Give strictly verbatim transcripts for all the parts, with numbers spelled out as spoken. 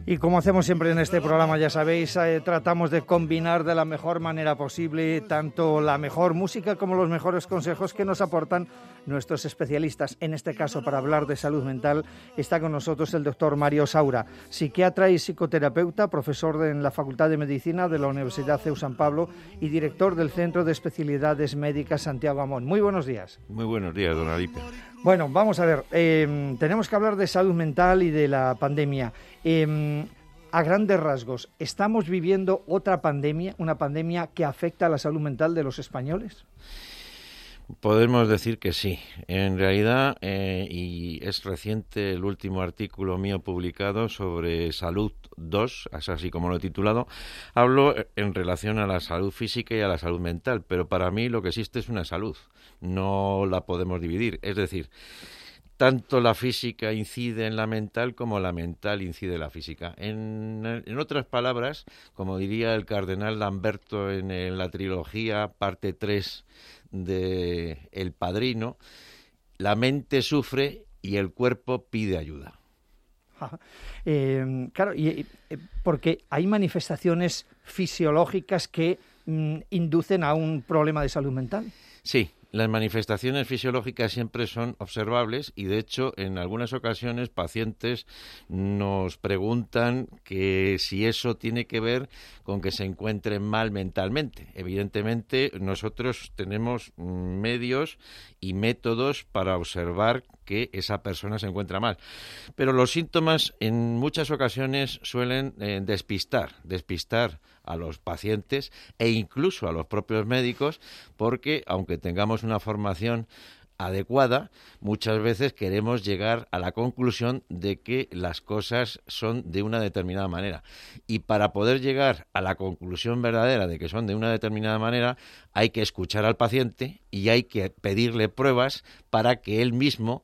Y como hacemos siempre en este programa, ya sabéis, eh, tratamos de combinar de la mejor manera posible tanto la mejor música como los mejores consejos que nos aportan nuestros especialistas. En este caso, para hablar de salud mental, está con nosotros el doctor Mario Saura, psiquiatra y psicoterapeuta, profesor de, en la Facultad de Medicina de la Universidad C E U San Pablo y director del Centro de Especialidades Médicas Santiago Amón. Muy buenos días. Muy buenos días, don Alipio. Bueno, vamos a ver, eh, tenemos que hablar de salud mental y de la pandemia. Eh, a grandes rasgos, ¿estamos viviendo otra pandemia, una pandemia que afecta a la salud mental de los españoles? Podemos decir que sí. En realidad, eh, y es reciente el último artículo mío publicado sobre Salud dos, así como lo he titulado, hablo en relación a la salud física y a la salud mental, pero para mí lo que existe es una salud, no la podemos dividir. Es decir, tanto la física incide en la mental como la mental incide en la física. En, en otras palabras, como diría el cardenal Lamberto en, en la trilogía parte tres de El Padrino, la mente sufre y el cuerpo pide ayuda. Eh, claro, y, y, porque hay manifestaciones fisiológicas que mm, inducen a un problema de salud mental. Sí. Las manifestaciones fisiológicas siempre son observables y, de hecho, en algunas ocasiones pacientes nos preguntan que si eso tiene que ver con que se encuentren mal mentalmente. Evidentemente, nosotros tenemos medios y métodos para observar que esa persona se encuentra mal. Pero los síntomas en muchas ocasiones suelen eh, despistar, despistar a los pacientes e incluso a los propios médicos, porque aunque tengamos una formación adecuada, muchas veces queremos llegar a la conclusión de que las cosas son de una determinada manera. Y para poder llegar a la conclusión verdadera de que son de una determinada manera, hay que escuchar al paciente y hay que pedirle pruebas para que él mismo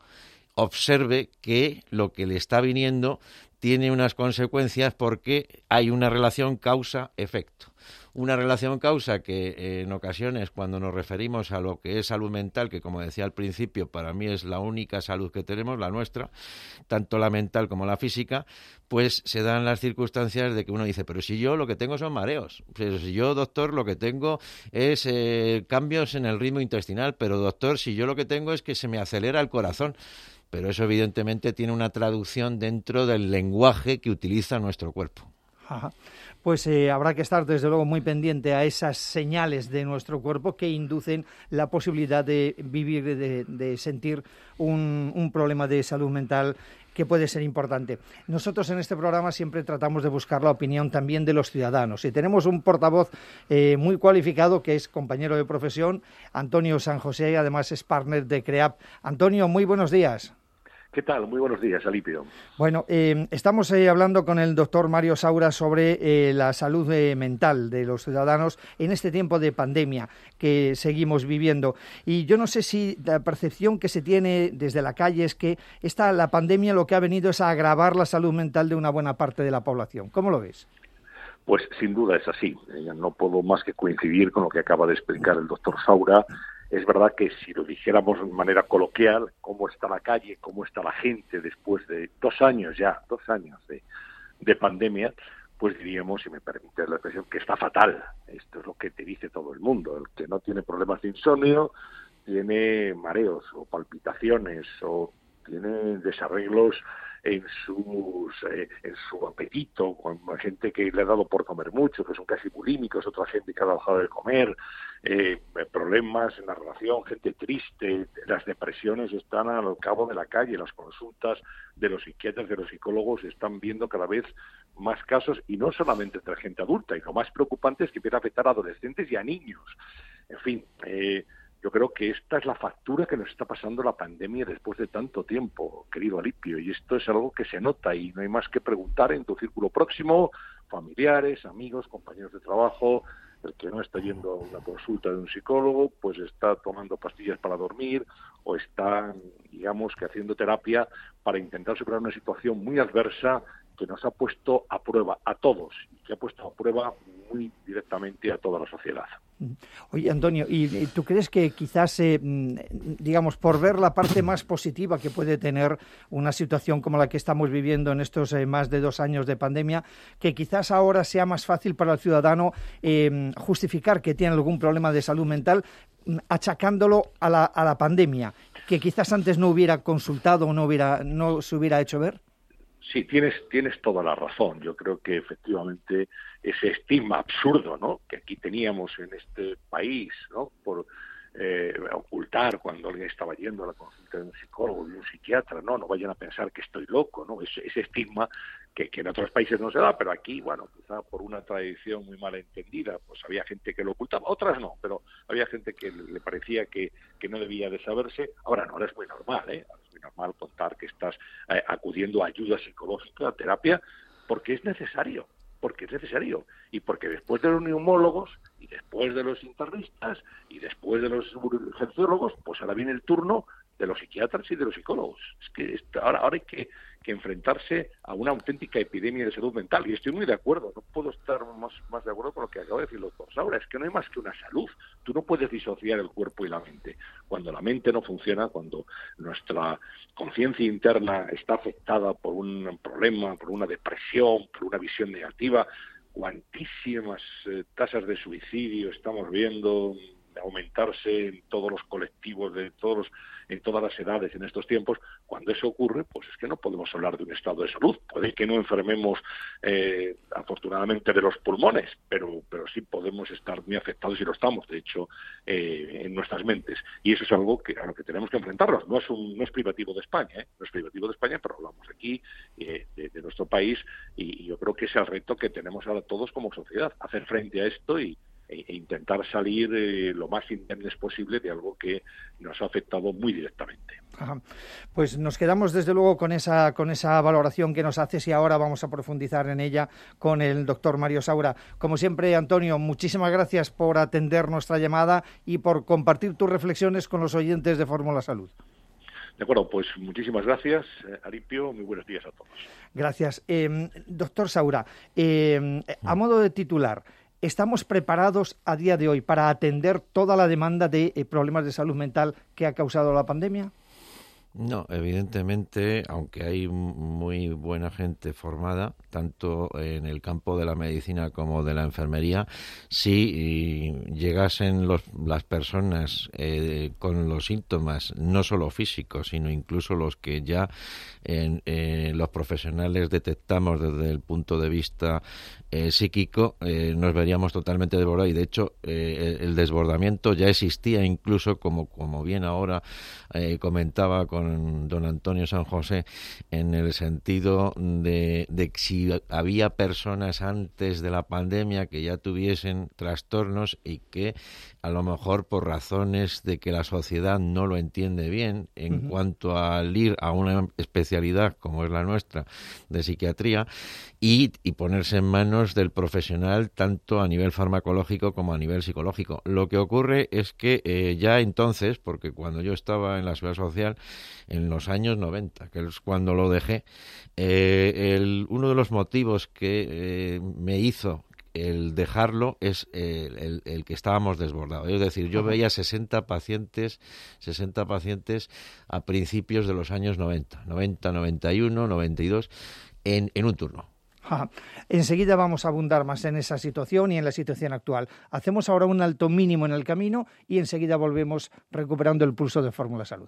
observe que lo que le está viniendo tiene unas consecuencias porque hay una relación causa-efecto. Una relación causa que eh, en ocasiones, cuando nos referimos a lo que es salud mental, que como decía al principio, para mí es la única salud que tenemos, la nuestra, tanto la mental como la física, pues se dan las circunstancias de que uno dice, pero si yo lo que tengo son mareos, pero si yo, doctor, lo que tengo es eh, cambios en el ritmo intestinal, pero doctor, si yo lo que tengo es que se me acelera el corazón. Pero eso evidentemente tiene una traducción dentro del lenguaje que utiliza nuestro cuerpo. Ajá. Pues eh, habrá que estar desde luego muy pendiente a esas señales de nuestro cuerpo que inducen la posibilidad de vivir, de, de sentir un, un problema de salud mental que puede ser importante. Nosotros en este programa siempre tratamos de buscar la opinión también de los ciudadanos y tenemos un portavoz eh, muy cualificado que es compañero de profesión, Antonio San José, además es partner de CREAP. Antonio, muy buenos días. ¿Qué tal? Muy buenos días, Alipio. Bueno, eh, estamos eh, hablando con el doctor Mario Saura sobre eh, la salud eh, mental de los ciudadanos en este tiempo de pandemia que seguimos viviendo. Y yo no sé si la percepción que se tiene desde la calle es que esta, la pandemia lo que ha venido es a agravar la salud mental de una buena parte de la población. ¿Cómo lo ves? Pues sin duda es así. No puedo más que coincidir con lo que acaba de explicar el doctor Saura. Es verdad que si lo dijéramos de manera coloquial, cómo está la calle, cómo está la gente después de dos años ya, dos años de, de pandemia, pues diríamos, si me permites la expresión, que está fatal. Esto es lo que te dice todo el mundo. El que no tiene problemas de insomnio, tiene mareos o palpitaciones o tiene desarreglos en sus eh, en su apetito, con gente que le ha dado por comer mucho, que son casi bulímicos, otra gente que ha dejado de comer, eh, problemas en la relación, gente triste, las depresiones están al cabo de la calle, las consultas de los psiquiatras, de los psicólogos están viendo cada vez más casos, y no solamente entre gente adulta, y lo más preocupante es que empieza a afectar a adolescentes y a niños. En fin, eh, yo creo que esta es la factura que nos está pasando la pandemia después de tanto tiempo, querido Alipio, y esto es algo que se nota y no hay más que preguntar en tu círculo próximo, familiares, amigos, compañeros de trabajo. El que no está yendo a una consulta de un psicólogo, pues está tomando pastillas para dormir o está, digamos, que haciendo terapia para intentar superar una situación muy adversa que nos ha puesto a prueba a todos y que ha puesto a prueba muy directamente a toda la sociedad. Oye, Antonio, ¿y tú crees que quizás, eh, digamos, por ver la parte más positiva que puede tener una situación como la que estamos viviendo en estos eh, más de dos años de pandemia, que quizás ahora sea más fácil para el ciudadano eh, justificar que tiene algún problema de salud mental achacándolo a la, a la pandemia, que quizás antes no hubiera consultado o no, hubiera, no se hubiera hecho ver? Sí, tienes, tienes toda la razón. Yo creo que efectivamente ese estigma absurdo, ¿no?, que aquí teníamos en este país, ¿no?, por eh, ocultar cuando alguien estaba yendo a la consulta de un psicólogo, de un psiquiatra, no, no vayan a pensar que estoy loco, ¿no? Ese, ese estigma que, que en otros países no se da, pero aquí, bueno, quizá por una tradición muy mal entendida, pues había gente que lo ocultaba, otras no, pero había gente que le parecía que, que no debía de saberse. Ahora no, ahora es muy normal, ¿eh? Ahora es muy normal contar que estás eh, acudiendo a ayuda psicológica, a terapia, porque es necesario. porque es necesario, y porque después de los neumólogos, y después de los internistas, y después de los urgenciólogos, pues ahora viene el turno de los psiquiatras y de los psicólogos. Es que ahora, ahora hay que, que enfrentarse a una auténtica epidemia de salud mental, y estoy muy de acuerdo, no puedo estar más, más de acuerdo con lo que acaba de decir el doctor Saura, es que no hay más que una salud, tú no puedes disociar el cuerpo y la mente. Cuando la mente no funciona, cuando nuestra conciencia interna está afectada por un problema, por una depresión, por una visión negativa, cuantísimas eh, tasas de suicidio estamos viendo aumentarse en todos los colectivos, de todos los, en todas las edades en estos tiempos. Cuando eso ocurre, pues es que no podemos hablar de un estado de salud. Puede que no enfermemos eh, afortunadamente de los pulmones, pero, pero sí podemos estar muy afectados, y lo estamos, de hecho, eh, en nuestras mentes. Y eso es algo que, a lo que tenemos que enfrentarnos. No es, un, no es privativo de España, ¿eh? No es privativo de España, pero hablamos aquí eh, de, de nuestro país, y, y yo creo que ese es el reto que tenemos ahora todos como sociedad, hacer frente a esto y e intentar salir eh, lo más indemnes posible de algo que nos ha afectado muy directamente. Ajá. Pues nos quedamos desde luego con esa con esa valoración que nos haces, y ahora vamos a profundizar en ella con el doctor Mario Saura. Como siempre, Antonio, muchísimas gracias por atender nuestra llamada y por compartir tus reflexiones con los oyentes de Fórmula Salud. De acuerdo, pues muchísimas gracias, Aripio, muy buenos días a todos. Gracias. Eh, doctor Saura, eh, a modo de titular, ¿estamos preparados a día de hoy para atender toda la demanda de eh, problemas de salud mental que ha causado la pandemia? No, evidentemente, aunque hay muy buena gente formada, tanto en el campo de la medicina como de la enfermería, si llegasen los, las personas eh, con los síntomas, no solo físicos, sino incluso los que ya en, eh, los profesionales detectamos desde el punto de vista eh, psíquico, eh, nos veríamos totalmente desbordados. Y de hecho, eh, el desbordamiento ya existía, incluso como, como bien ahora eh, comentaba con con don Antonio San José, en el sentido de, de que si había personas antes de la pandemia que ya tuviesen trastornos y que a lo mejor por razones de que la sociedad no lo entiende bien en uh-huh. cuanto al ir a una especialidad como es la nuestra de psiquiatría y, y ponerse en manos del profesional tanto a nivel farmacológico como a nivel psicológico. Lo que ocurre es que eh, ya entonces, porque cuando yo estaba en la seguridad social en los años noventa, que es cuando lo dejé, eh, el, uno de los motivos que eh, me hizo el dejarlo es el, el, el que estábamos desbordados. Es decir, yo veía sesenta pacientes, sesenta pacientes a principios de los años noventa, noventa, noventa y uno, noventa y dos, en, en un turno. Ajá. Enseguida vamos a abundar más en esa situación y en la situación actual. Hacemos ahora un alto mínimo en el camino y enseguida volvemos recuperando el pulso de Fórmula Salud.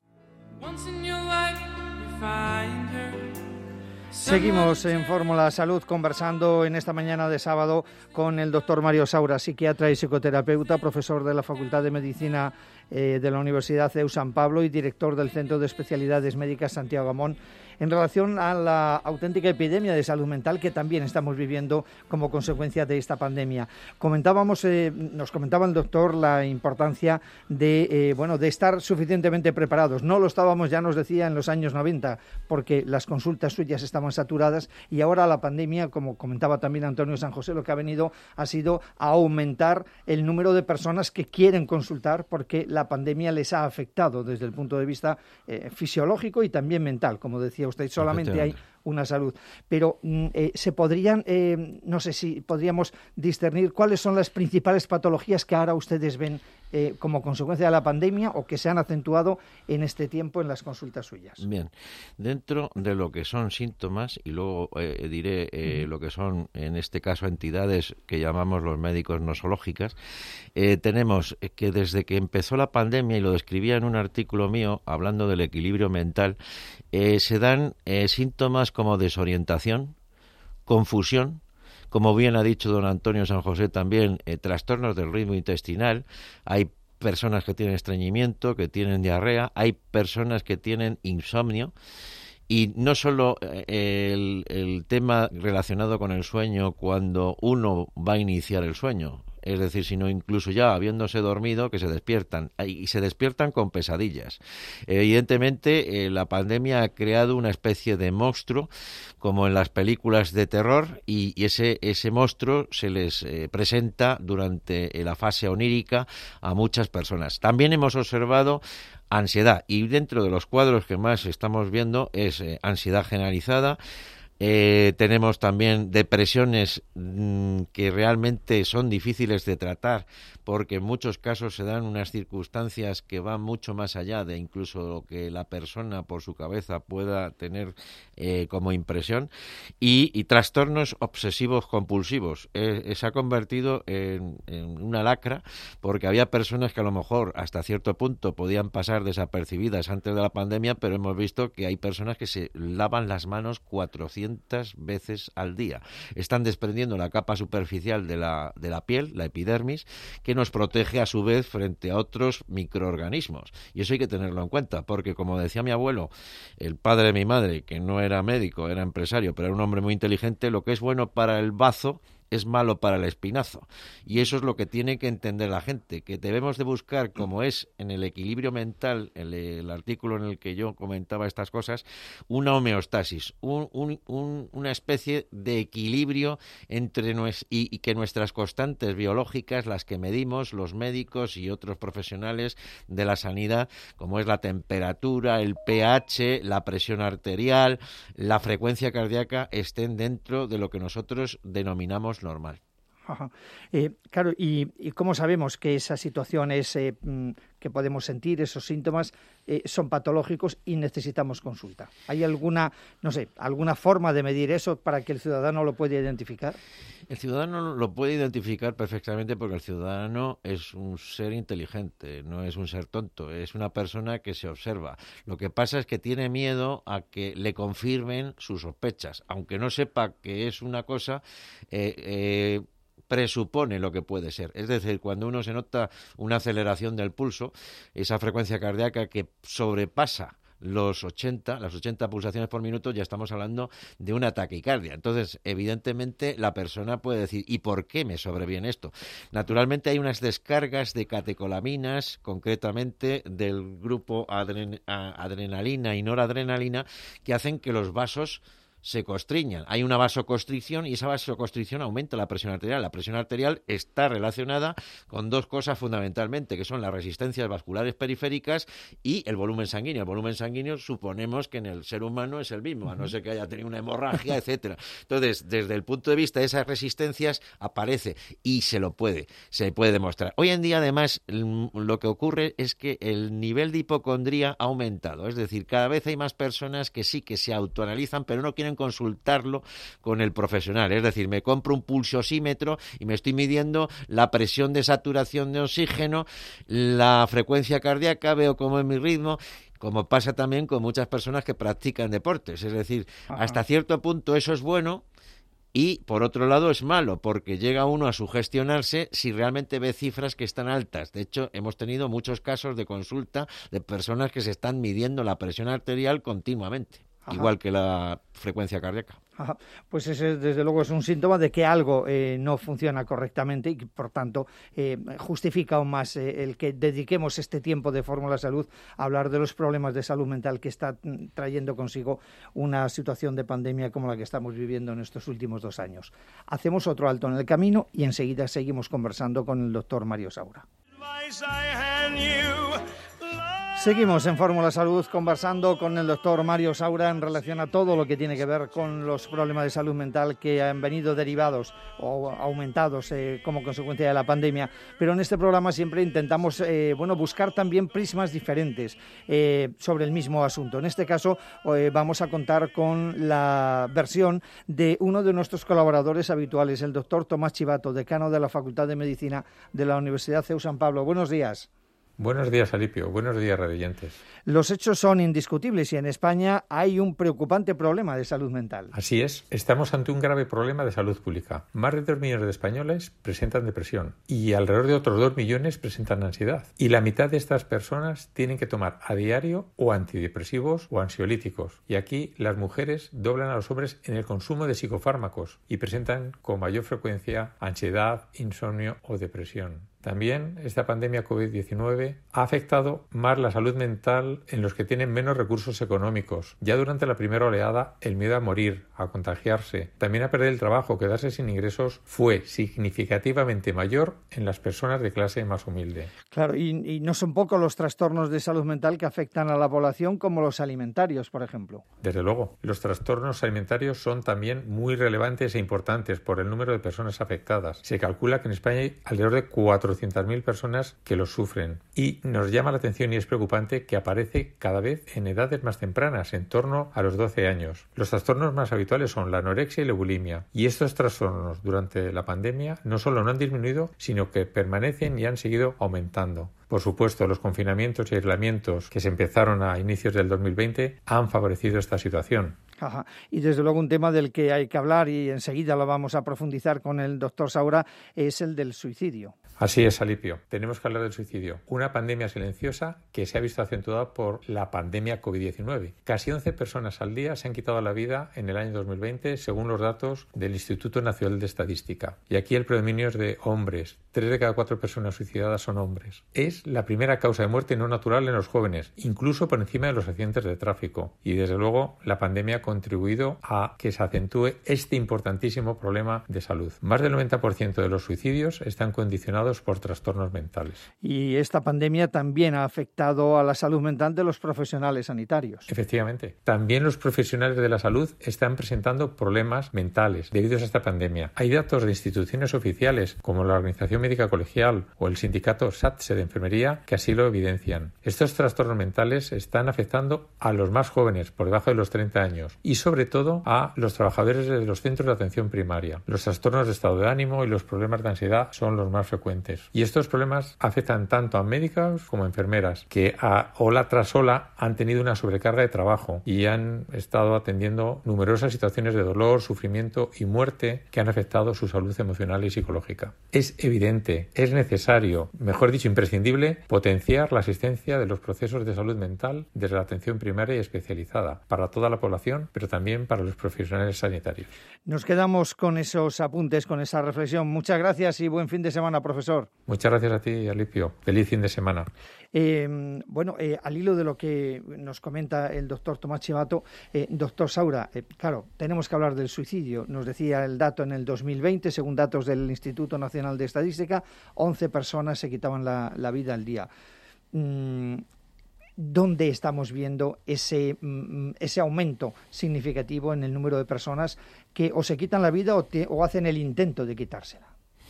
Seguimos en Fórmula Salud conversando en esta mañana de sábado con el doctor Mario Saura, psiquiatra y psicoterapeuta, profesor de la Facultad de Medicina eh, de la Universidad C E U San Pablo y director del Centro de Especialidades Médicas Santiago Amón, en relación a la auténtica epidemia de salud mental que también estamos viviendo como consecuencia de esta pandemia. Comentábamos, eh, nos comentaba el doctor la importancia de, eh, bueno, de estar suficientemente preparados. No lo estábamos, ya nos decía, en los años noventa, porque las consultas suyas estaban saturadas, y ahora la pandemia, como comentaba también Antonio San José, lo que ha venido ha sido a aumentar el número de personas que quieren consultar, porque la pandemia les ha afectado desde el punto de vista eh, fisiológico y también mental. Como decía usted, solamente hay una salud. Pero eh, se podrían, eh, no sé si podríamos discernir cuáles son las principales patologías que ahora ustedes ven eh, como consecuencia de la pandemia o que se han acentuado en este tiempo en las consultas suyas. Bien, dentro de lo que son síntomas, y luego eh, diré eh, uh-huh. lo que son, en este caso, entidades que llamamos los médicos nosológicas, eh, tenemos que desde que empezó la pandemia, y lo describía en un artículo mío, hablando del equilibrio mental, eh, se dan eh, síntomas como desorientación, confusión, como bien ha dicho don Antonio San José también, eh, trastornos del ritmo intestinal. Hay personas que tienen estreñimiento, que tienen diarrea, hay personas que tienen insomnio. Y no solo el, el tema relacionado con el sueño cuando uno va a iniciar el sueño, es decir, sino incluso ya habiéndose dormido, que se despiertan, y se despiertan con pesadillas. Evidentemente, eh, la pandemia ha creado una especie de monstruo, como en las películas de terror, y, y ese, ese monstruo se les eh, presenta durante eh, la fase onírica a muchas personas. También hemos observado ansiedad, y dentro de los cuadros que más estamos viendo es eh, ansiedad generalizada. Eh, tenemos también depresiones mmm, que realmente son difíciles de tratar, porque en muchos casos se dan unas circunstancias que van mucho más allá de incluso lo que la persona por su cabeza pueda tener eh, como impresión, y, y trastornos obsesivos compulsivos. Eh, se ha convertido en, en una lacra, porque había personas que a lo mejor hasta cierto punto podían pasar desapercibidas antes de la pandemia, pero hemos visto que hay personas que se lavan las manos cuatrocientas veces al día. Están desprendiendo la capa superficial de la, de la piel, la epidermis, que nos protege a su vez frente a otros microorganismos. Y eso hay que tenerlo en cuenta, porque como decía mi abuelo, el padre de mi madre, que no era médico, era empresario, pero era un hombre muy inteligente, lo que es bueno para el bazo es malo para el espinazo. Y eso es lo que tiene que entender la gente, que debemos de buscar, como es en el equilibrio mental, el, el artículo en el que yo comentaba estas cosas, una homeostasis, un, un, un, una especie de equilibrio entre nues, y, y que nuestras constantes biológicas, las que medimos los médicos y otros profesionales de la sanidad, como es la temperatura, el pH, la presión arterial, la frecuencia cardíaca, estén dentro de lo que nosotros denominamos normal. Ajá. Eh, claro, y, y cómo sabemos que esa situación es eh, que podemos sentir, esos síntomas eh, son patológicos y necesitamos consulta. ¿Hay alguna, no sé, alguna forma de medir eso para que el ciudadano lo pueda identificar? El ciudadano lo puede identificar perfectamente, porque el ciudadano es un ser inteligente, no es un ser tonto, es una persona que se observa. Lo que pasa es que tiene miedo a que le confirmen sus sospechas, aunque no sepa que es una cosa, eh, eh, presupone lo que puede ser. Es decir, cuando uno se nota una aceleración del pulso, esa frecuencia cardíaca que sobrepasa los ochenta, las ochenta pulsaciones por minuto, ya estamos hablando de una taquicardia. Entonces, evidentemente, la persona puede decir, ¿y por qué me sobreviene esto? Naturalmente, hay unas descargas de catecolaminas, concretamente del grupo adren- adrenalina y noradrenalina, que hacen que los vasos se constriñan. Hay una vasoconstricción y esa vasoconstricción aumenta la presión arterial. La presión arterial está relacionada con dos cosas fundamentalmente, que son las resistencias vasculares periféricas y el volumen sanguíneo. El volumen sanguíneo suponemos que en el ser humano es el mismo, a no ser que haya tenido una hemorragia, etcétera. Entonces, desde el punto de vista de esas resistencias, aparece y se lo puede, se puede demostrar. Hoy en día, además, lo que ocurre es que el nivel de hipocondría ha aumentado. Es decir, cada vez hay más personas que sí que se autoanalizan, pero no quieren consultarlo con el profesional. Es decir, me compro un pulsosímetro y me estoy midiendo la presión de saturación de oxígeno, la frecuencia cardíaca, veo cómo es mi ritmo, como pasa también con muchas personas que practican deportes. Es decir, Ajá. hasta cierto punto eso es bueno, y por otro lado es malo, porque llega uno a sugestionarse si realmente ve cifras que están altas. De hecho, hemos tenido muchos casos de consulta de personas que se están midiendo la presión arterial continuamente. Ajá. Igual que la frecuencia cardíaca. Ajá. Pues ese, desde luego, es un síntoma de que algo eh, no funciona correctamente y que, por tanto, eh, justifica aún más eh, el que dediquemos este tiempo de Fórmula Salud a hablar de los problemas de salud mental que está trayendo consigo una situación de pandemia como la que estamos viviendo en estos últimos dos años. Hacemos otro alto en el camino y enseguida seguimos conversando con el doctor Mario Saura. Seguimos en Fórmula Salud conversando con el doctor Mario Saura en relación a todo lo que tiene que ver con los problemas de salud mental que han venido derivados o aumentados eh, como consecuencia de la pandemia. Pero en este programa siempre intentamos eh, bueno, buscar también prismas diferentes eh, sobre el mismo asunto. En este caso eh, vamos a contar con la versión de uno de nuestros colaboradores habituales, el doctor Tomás Chivato, decano de la Facultad de Medicina de la Universidad C E U San Pablo. Buenos días. Buenos días, Alipio. Buenos días, radioyentes. Los hechos son indiscutibles y en España hay un preocupante problema de salud mental. Así es. Estamos ante un grave problema de salud pública. Más de dos millones de españoles presentan depresión y alrededor de otros dos millones presentan ansiedad. Y la mitad de estas personas tienen que tomar a diario o antidepresivos o ansiolíticos. Y aquí las mujeres doblan a los hombres en el consumo de psicofármacos y presentan con mayor frecuencia ansiedad, insomnio o depresión. También esta pandemia COVID diecinueve ha afectado más la salud mental en los que tienen menos recursos económicos. Ya durante la primera oleada, el miedo a morir, a contagiarse, también a perder el trabajo, quedarse sin ingresos, fue significativamente mayor en las personas de clase más humilde. Claro, y, y no son pocos los trastornos de salud mental que afectan a la población, como los alimentarios, por ejemplo. Desde luego, los trastornos alimentarios son también muy relevantes e importantes por el número de personas afectadas. Se calcula que en España hay alrededor de cuatrocientas mil personas que los sufren. Y nos llama la atención y es preocupante que aparece cada vez en edades más tempranas, en torno a los doce años. Los trastornos más habituales son la anorexia y la bulimia. Y estos trastornos durante la pandemia no solo no han disminuido, sino que permanecen y han seguido aumentando. Por supuesto, los confinamientos y aislamientos que se empezaron a inicios del dos mil veinte han favorecido esta situación. Ajá. Y desde luego un tema del que hay que hablar y enseguida lo vamos a profundizar con el doctor Saura es el del suicidio. Así es, Alipio. Tenemos que hablar del suicidio. Una pandemia silenciosa que se ha visto acentuada por la pandemia COVID diecinueve. Casi once personas al día se han quitado la vida en el año dos mil veinte, según los datos del Instituto Nacional de Estadística. Y aquí el predominio es de hombres. Tres de cada cuatro personas suicidadas son hombres. Es la primera causa de muerte no natural en los jóvenes, incluso por encima de los accidentes de tráfico. Y desde luego la pandemia ha contribuido a que se acentúe este importantísimo problema de salud. Más del noventa por ciento de los suicidios están condicionados por trastornos mentales. Y esta pandemia también ha afectado a la salud mental de los profesionales sanitarios. Efectivamente. También los profesionales de la salud están presentando problemas mentales debido a esta pandemia. Hay datos de instituciones oficiales como la Organización Médica Colegial o el sindicato SATSE de Enfermería que así lo evidencian. Estos trastornos mentales están afectando a los más jóvenes, por debajo de los treinta años, y sobre todo a los trabajadores de los centros de atención primaria. Los trastornos de estado de ánimo y los problemas de ansiedad son los más frecuentes. Y estos problemas afectan tanto a médicos como a enfermeras, que a ola tras ola han tenido una sobrecarga de trabajo y han estado atendiendo numerosas situaciones de dolor, sufrimiento y muerte que han afectado su salud emocional y psicológica. Es evidente, es necesario, mejor dicho, imprescindible, potenciar la asistencia de los procesos de salud mental desde la atención primaria y especializada para toda la población, pero también para los profesionales sanitarios. Nos quedamos con esos apuntes, con esa reflexión. Muchas gracias y buen fin de semana, profesor. Muchas gracias a ti, Alipio. Feliz fin de semana. Eh, bueno, eh, al hilo de lo que nos comenta el doctor Tomás Chivato, eh, doctor Saura, eh, claro, tenemos que hablar del suicidio. Nos decía el dato en el dos mil veinte, según datos del Instituto Nacional de Estadística, once personas se quitaban la, la vida al día. Mm, ¿Dónde estamos viendo ese, ese aumento significativo en el número de personas que o se quitan la vida o, te, o hacen el intento de quitársela?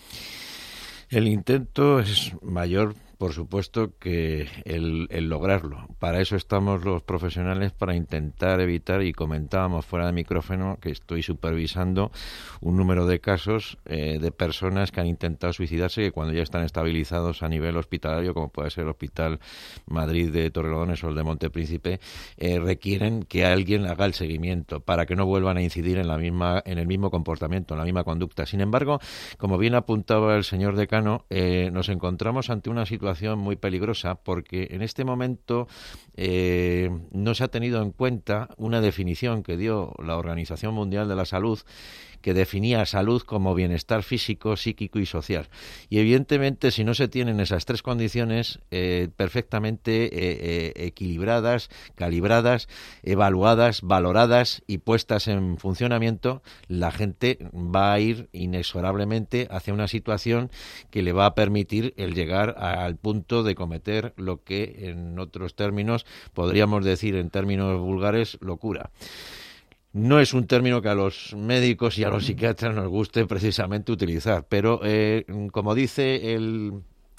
El intento es mayor, por supuesto, que el, el lograrlo. Para eso estamos los profesionales, para intentar evitar, y comentábamos fuera de micrófono que estoy supervisando un número de casos eh, de personas que han intentado suicidarse, que cuando ya están estabilizados a nivel hospitalario, como puede ser el Hospital Madrid de Torrelodones o el de Montepríncipe, eh, requieren que alguien haga el seguimiento para que no vuelvan a incidir en la misma, en el mismo comportamiento, en la misma conducta. Sin embargo, como bien apuntaba el señor decano, eh, nos encontramos ante una situación muy peligrosa porque en este momento eh, no se ha tenido en cuenta una definición que dio la Organización Mundial de la Salud, que definía salud como bienestar físico, psíquico y social. Y evidentemente, si no se tienen esas tres condiciones eh, perfectamente eh, eh, equilibradas, calibradas, evaluadas, valoradas y puestas en funcionamiento, la gente va a ir inexorablemente hacia una situación que le va a permitir el llegar al punto de cometer lo que en otros términos podríamos decir, en términos vulgares, locura. No es un término que a los médicos y a los psiquiatras nos guste precisamente utilizar, pero eh, como dice el,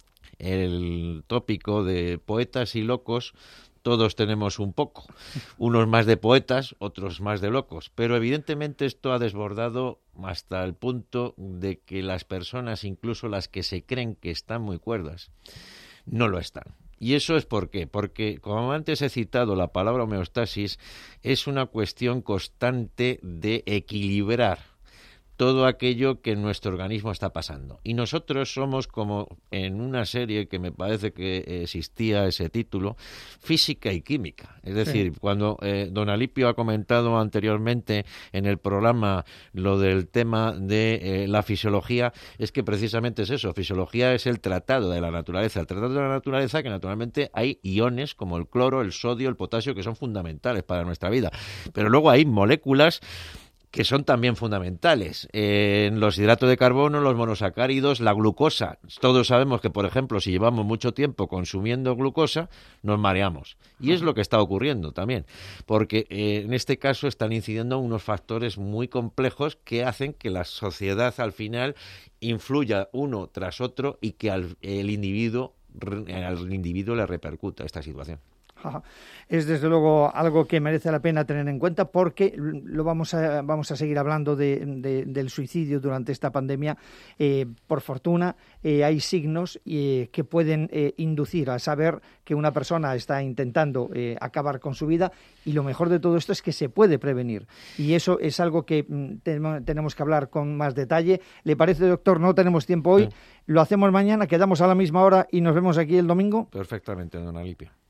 el tópico de poetas y locos, todos tenemos un poco, unos más de poetas, otros más de locos, pero evidentemente esto ha desbordado hasta el punto de que las personas, incluso las que se creen que están muy cuerdas, no lo están. ¿Y eso es por qué? Porque, como antes he citado, la palabra homeostasis es una cuestión constante de equilibrar todo aquello que en nuestro organismo está pasando. Y nosotros somos como en una serie que me parece que existía ese título, Física y Química. Es decir, sí. cuando eh, don Alipio ha comentado anteriormente en el programa lo del tema de eh, la fisiología, es que precisamente es eso. Fisiología es el tratado de la naturaleza. El tratado de la naturaleza que naturalmente hay iones como el cloro, el sodio, el potasio, que son fundamentales para nuestra vida. Pero luego hay moléculas que son también fundamentales. Eh, en los hidratos de carbono, los monosacáridos, la glucosa. Todos sabemos que, por ejemplo, si llevamos mucho tiempo consumiendo glucosa, nos mareamos. Y es lo que está ocurriendo también, porque eh, en este caso están incidiendo unos factores muy complejos que hacen que la sociedad al final influya uno tras otro y que al el individuo, al individuo le repercuta esta situación. Es desde luego algo que merece la pena tener en cuenta porque lo vamos a vamos a seguir hablando de, de, del suicidio durante esta pandemia. Eh, por fortuna eh, hay signos eh, que pueden eh, inducir a saber que una persona está intentando eh, acabar con su vida, y lo mejor de todo esto es que se puede prevenir, y eso es algo que mm, tenemos, tenemos que hablar con más detalle. ¿Le parece, doctor? No tenemos tiempo hoy, sí. Lo hacemos mañana, quedamos a la misma hora y nos vemos aquí el domingo. Perfectamente, don Alipio.